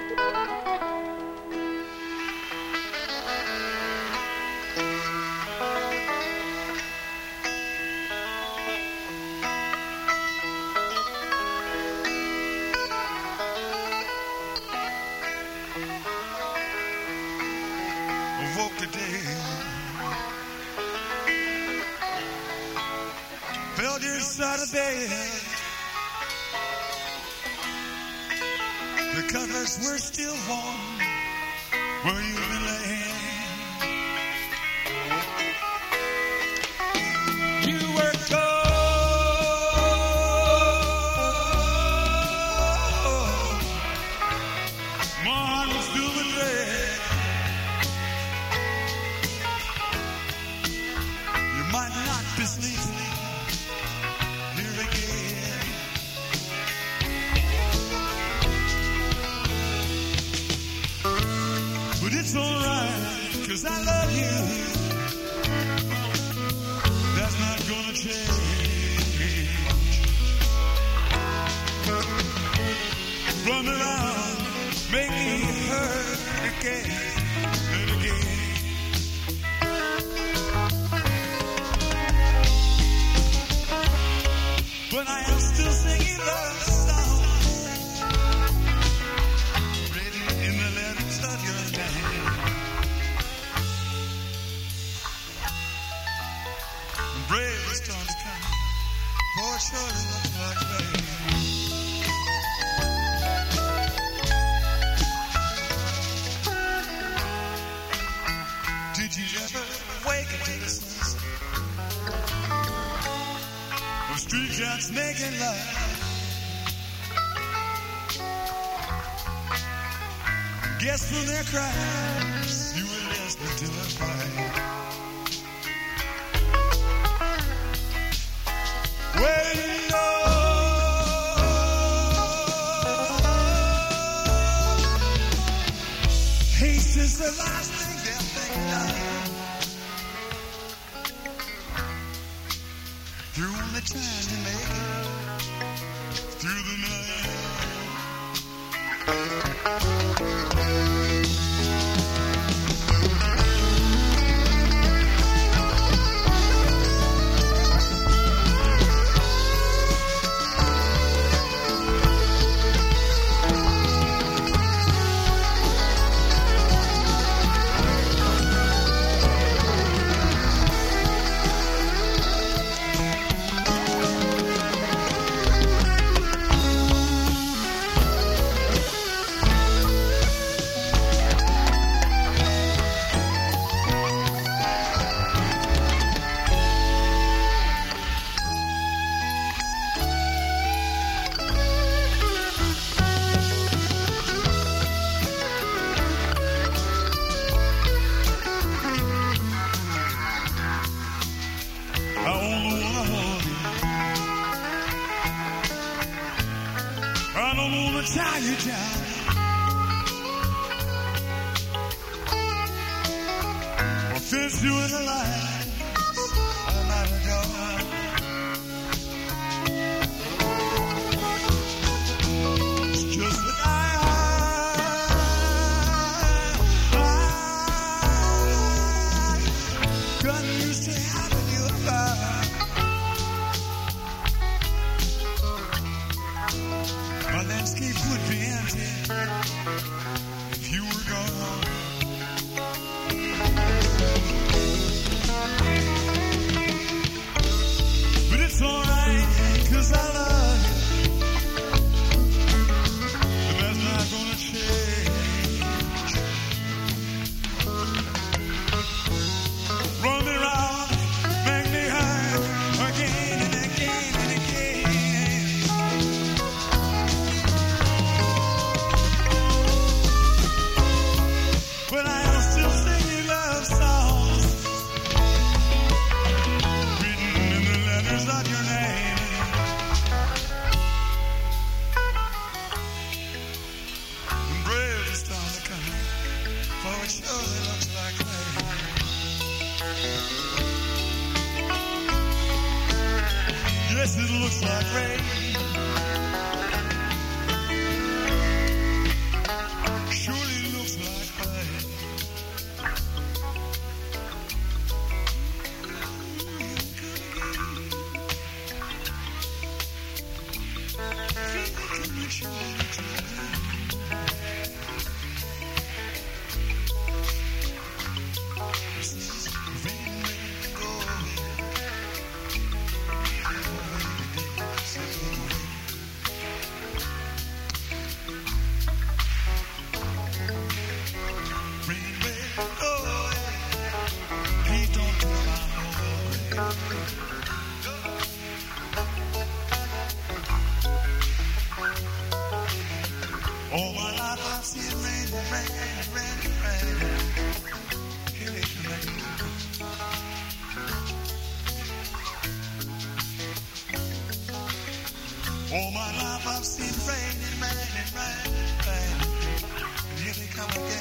Woke today, felt inside of bed. The covers were still warm where you've been laying. You were cold, my heart was filled with dread. You might not be sleeping here again. But it's alright, 'cause I love you. That's not gonna change. Run around, make me hurt again and again. But I am still singing love songs, written in the letters of your name. And brave is time to come, for it surely looks like rain. Did you ever wake up to the sunset? The street cats making love. Guess from their cries, you were listening to a fight. Well, you know, haste is the last thing they'll think of. Through the time to make it through the night. I don't wanna tie you down. Or fence you in the lines of my door. It's just that I got used to having you around. My landscape would be empty if you were gone. But it's alright, 'cause I love you. And that's not gonna change. Run me round, make me hurt again and again and again. All my life I've seen rain, rain, rain, rain. All my life I've seen rain, rain, rain, rain. And here they come again.